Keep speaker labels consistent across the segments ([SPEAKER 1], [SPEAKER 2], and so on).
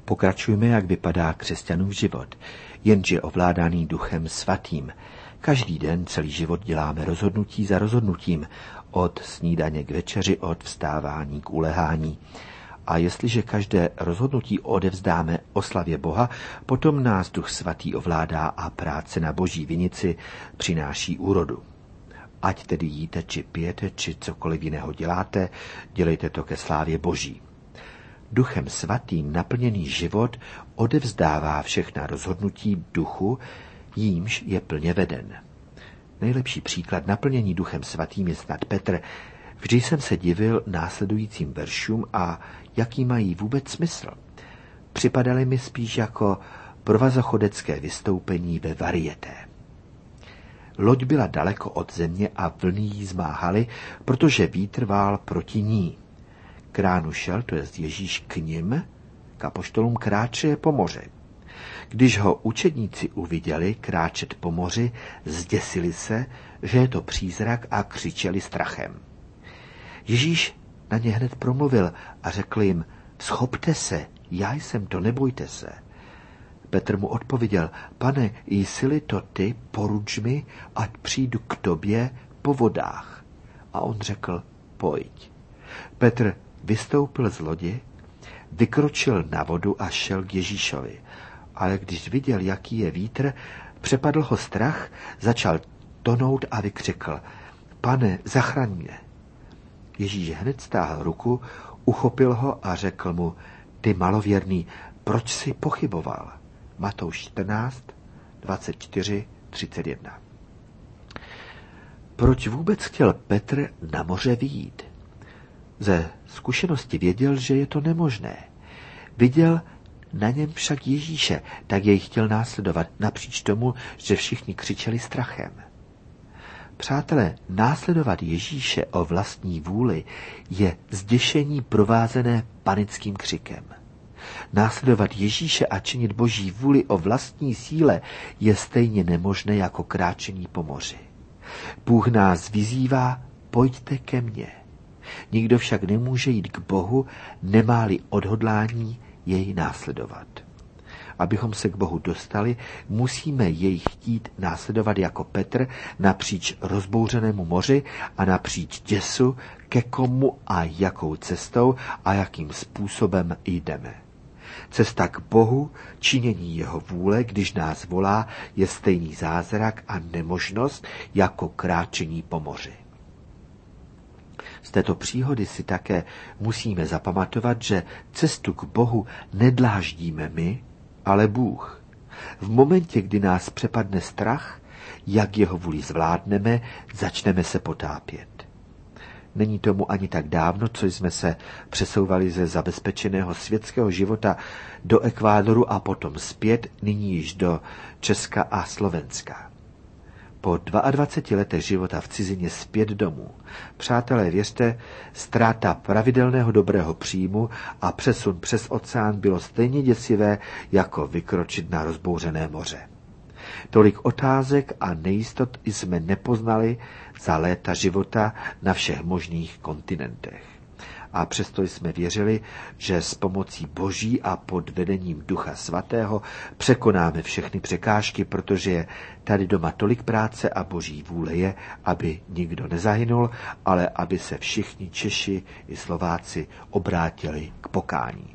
[SPEAKER 1] Pokračujme, jak vypadá křesťanův život, jenže ovládaný Duchem Svatým. Každý den celý život děláme rozhodnutí za rozhodnutím, od snídaně k večeři, od vstávání k ulehání. A jestliže každé rozhodnutí odevzdáme oslavě Boha, potom nás Duch Svatý ovládá a práce na Boží vinici přináší úrodu. Ať tedy jíte, či pijete, či cokoliv jiného děláte, dělejte to ke slávě Boží. Duchem Svatým naplněný život odevzdává všechna rozhodnutí duchu, jímž je plně veden. Nejlepší příklad naplnění Duchem Svatým je snad Petr. Vždy jsem se divil následujícím veršům a jaký mají vůbec smysl. Připadaly mi spíš jako provazochodecké vystoupení ve varieté. Loď byla daleko od země a vlny jí zmáhaly, protože vítr vál proti ní. K ránu šel, to jest Ježíš, k nim, k apoštolům kráče po moři. Když ho učedníci uviděli kráčet po moři, zděsili se, že je to přízrak a křičeli strachem. Ježíš na ně hned promluvil a řekl jim, schopte se, já jsem to, nebojte se. Petr mu odpověděl, pane, jsi-li to ty, poruč mi, ať přijdu k tobě po vodách. A on řekl, pojď. Petr vystoupil z lodi, vykročil na vodu a šel k Ježíšovi. Ale když viděl, jaký je vítr, přepadl ho strach, začal tonout a vykřikl, pane, zachraň mě. Ježíš hned stáhl ruku, uchopil ho a řekl mu, ty malověrný, proč jsi pochyboval? Matouš 14, 24, 31. Proč vůbec chtěl Petr na moře vyjít? Ze zkušenosti věděl, že je to nemožné. Viděl na něm však Ježíše, tak jej chtěl následovat, napříč tomu, že všichni křičeli strachem. Přátelé, následovat Ježíše o vlastní vůli je zděšení provázené panickým křikem. Následovat Ježíše a činit Boží vůli o vlastní síle je stejně nemožné jako kráčení po moři. Bůh nás vyzývá, pojďte ke mně. Nikdo však nemůže jít k Bohu, nemá-li odhodlání jej následovat. Abychom se k Bohu dostali, musíme jej chtít následovat jako Petr napříč rozbouřenému moři a napříč děsu, ke komu a jakou cestou a jakým způsobem jdeme. Cesta k Bohu, činění jeho vůle, když nás volá, je stejný zázrak a nemožnost jako kráčení po moři. Z této příhody si také musíme zapamatovat, že cestu k Bohu nedláždíme my, ale Bůh. V momentě, kdy nás přepadne strach, jak jeho vůli zvládneme, začneme se potápět. Není tomu ani tak dávno, co jsme se přesouvali ze zabezpečeného světského života do Ekvádoru a potom zpět, nyní již do Česka a Slovenska. Po 22 letech života v cizině zpět domů. Přátelé, věřte, ztráta pravidelného dobrého příjmu a přesun přes oceán bylo stejně děsivé, jako vykročit na rozbouřené moře. Tolik otázek a nejistot jsme nepoznali za léta života na všech možných kontinentech. A přesto jsme věřili, že s pomocí Boží a pod vedením Ducha Svatého překonáme všechny překážky, protože je tady doma tolik práce a Boží vůle je, aby nikdo nezahynul, ale aby se všichni Češi i Slováci obrátili k pokání.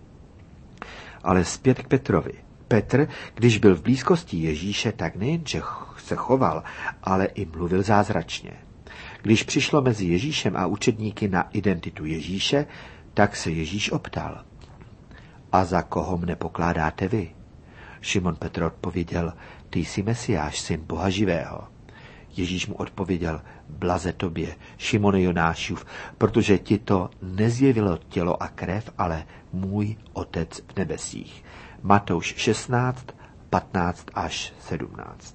[SPEAKER 1] Ale zpět k Petrovi. Petr, když byl v blízkosti Ježíše, tak nejenže se choval, ale i mluvil zázračně. Když přišlo mezi Ježíšem a učedníky na identitu Ježíše, tak se Ježíš optal. A za koho mne pokládáte vy? Šimon Petr odpověděl, ty jsi Mesiáš, syn Boha živého. Ježíš mu odpověděl, blaze tobě, Šimone Jonášův, protože ti to nezjevilo tělo a krev, ale můj Otec v nebesích. Matouš 16, 15 až 17.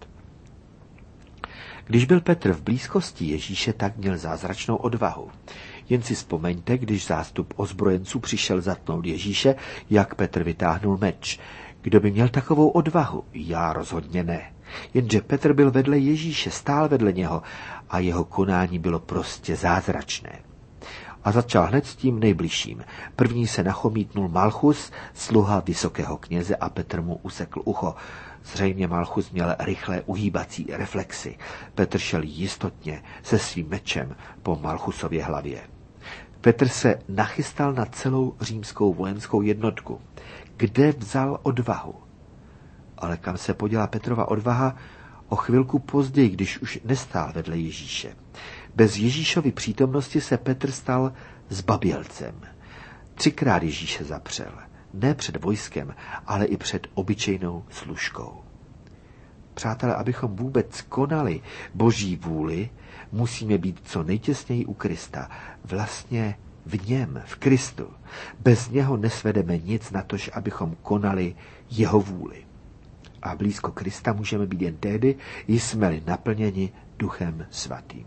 [SPEAKER 1] Když byl Petr v blízkosti Ježíše, tak měl zázračnou odvahu. Jen si vzpomeňte, když zástup ozbrojenců přišel zatnout Ježíše, jak Petr vytáhnul meč. Kdo by měl takovou odvahu? Já rozhodně ne. Jenže Petr byl vedle Ježíše, stál vedle něho a jeho konání bylo prostě zázračné. A začal hned s tím nejbližším. První se nachomítnul Malchus, sluha vysokého kněze, a Petr mu usekl ucho. Zřejmě Malchus měl rychlé uhýbací reflexy. Petr šel jistotně se svým mečem po Malchusově hlavě. Petr se nachystal na celou římskou vojenskou jednotku. Kde vzal odvahu? Ale kam se poděla Petrova odvaha? O chvilku později, když už nestál vedle Ježíše. Bez Ježíšovy přítomnosti se Petr stal zbabělcem. 3krát Ježíše zapřel. Ne před vojskem, ale i před obyčejnou služkou. Přátelé, abychom vůbec konali Boží vůli, musíme být co nejtěsněji u Krista. Vlastně v něm, v Kristu. Bez něho nesvedeme nic, natož abychom konali jeho vůli. A blízko Krista můžeme být jen tehdy, jsme-li naplněni Duchem Svatým.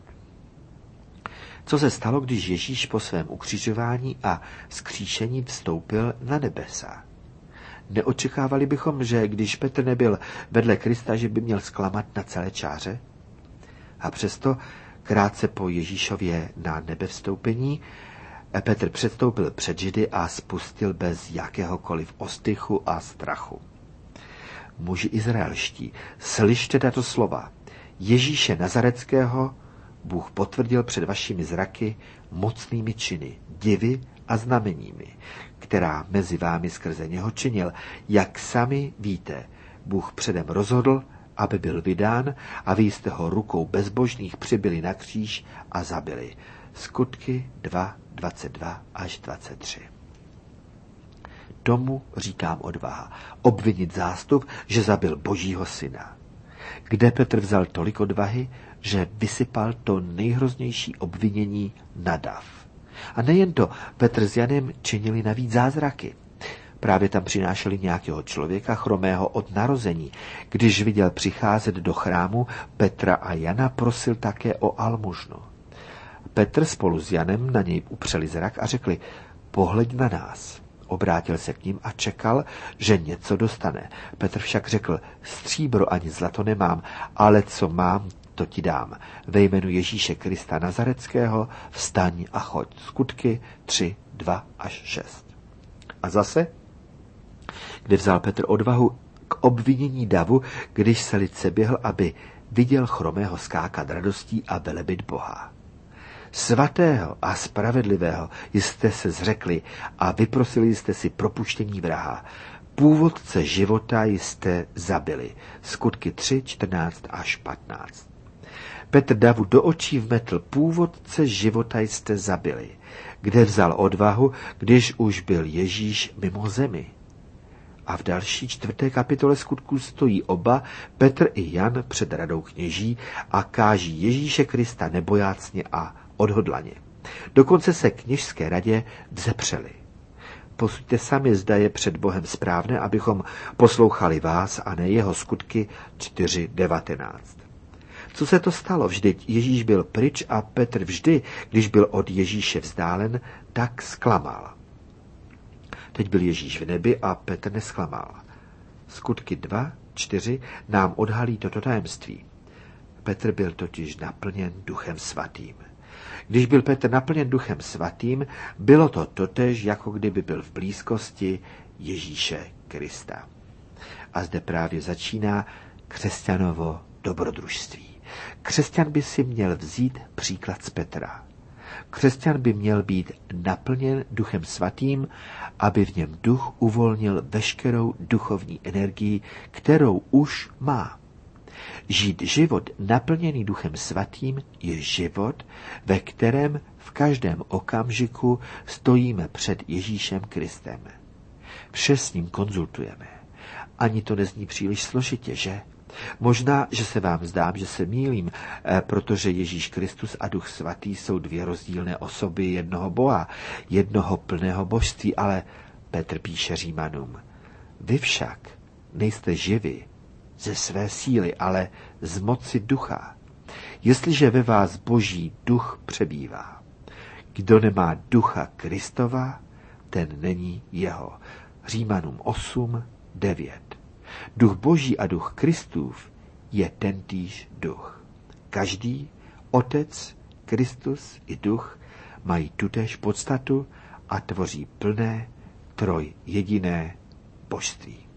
[SPEAKER 1] Co se stalo, když Ježíš po svém ukřižování a vzkříšení vstoupil na nebesa? Neočekávali bychom, že když Petr nebyl vedle Krista, že by měl zklamat na celé čáře? A přesto krátce po Ježíšově na nebe vstoupení Petr předstoupil před Židy a spustil bez jakéhokoliv ostychu a strachu. Muži izraelští, slyšte tato slova. Ježíše Nazareckého Bůh potvrdil před vašimi zraky mocnými činy, divy a znameními, která mezi vámi skrze něho činil. Jak sami víte, Bůh předem rozhodl, aby byl vydán, a vy jste ho rukou bezbožných přibili na kříž a zabili. Skutky 2, 22 až 23. Tomu říkám odvaha. Obvinit zástup, že zabil Božího syna. Kde Petr vzal tolik odvahy, že vysypal to nejhroznější obvinění na dav. A nejen to, Petr s Janem činili navíc zázraky. Právě tam přinášeli nějakého člověka chromého od narození. Když viděl přicházet do chrámu Petra a Jana, prosil také o almužnu. Petr spolu s Janem na něj upřeli zrak a řekli: pohleď na nás. Obrátil se k ním a čekal, že něco dostane. Petr však řekl: stříbro ani zlato nemám, ale co mám, to ti dám. Ve jménu Ježíše Krista Nazareckého vstaň a choď. Skutky 3, 2 až 6. A zase, kde vzal Petr odvahu k obvinění davu, když se lid seběhl, aby viděl chromého skákat radostí a velebit Boha. Svatého a spravedlivého jste se zřekli a vyprosili jste si propuštění vraha. Původce života jste zabili. Skutky 3, 14 až 15. Petr davu do očí vmetl: původce života jste zabili. Kde vzal odvahu, když už byl Ježíš mimo zemi? A v další 4. kapitole Skutků stojí oba, Petr i Jan, před radou kněží a káží Ježíše Krista nebojácně a odhodlaně. Dokonce se kněžské radě vzepřeli. Posuďte sami, zda je před Bohem správné, abychom poslouchali vás a ne jeho. Skutky 4.19. Co se to stalo? Vždyť Ježíš byl pryč a Petr vždy, když byl od Ježíše vzdálen, tak zklamal. Teď byl Ježíš v nebi a Petr nesklamal. Skutky 2.4 nám odhalí toto tajemství. Petr byl totiž naplněn Duchem Svatým. Když byl Petr naplněn Duchem Svatým, bylo to totéž, jako kdyby byl v blízkosti Ježíše Krista. A zde právě začíná křesťanovo dobrodružství. Křesťan by si měl vzít příklad z Petra. Křesťan by měl být naplněn Duchem Svatým, aby v něm duch uvolnil veškerou duchovní energii, kterou už má. Žít život naplněný Duchem Svatým je život, ve kterém v každém okamžiku stojíme před Ježíšem Kristem. Vše s ním konzultujeme. Ani to nezní příliš složitě, že? Možná, že se vám zdám, že se mýlím, protože Ježíš Kristus a Duch Svatý jsou dvě rozdílné osoby jednoho Boha, jednoho plného božství, ale Petr píše Římanům: vy však nejste živi ze své síly, ale z moci ducha, jestliže ve vás Boží duch přebývá. Kdo nemá ducha Kristova, ten není jeho. Římanům 8:9. Duch Boží a duch Kristův je tentýž duch. Každý, Otec, Kristus i duch, mají tutéž podstatu a tvoří plné, trojjediné božství.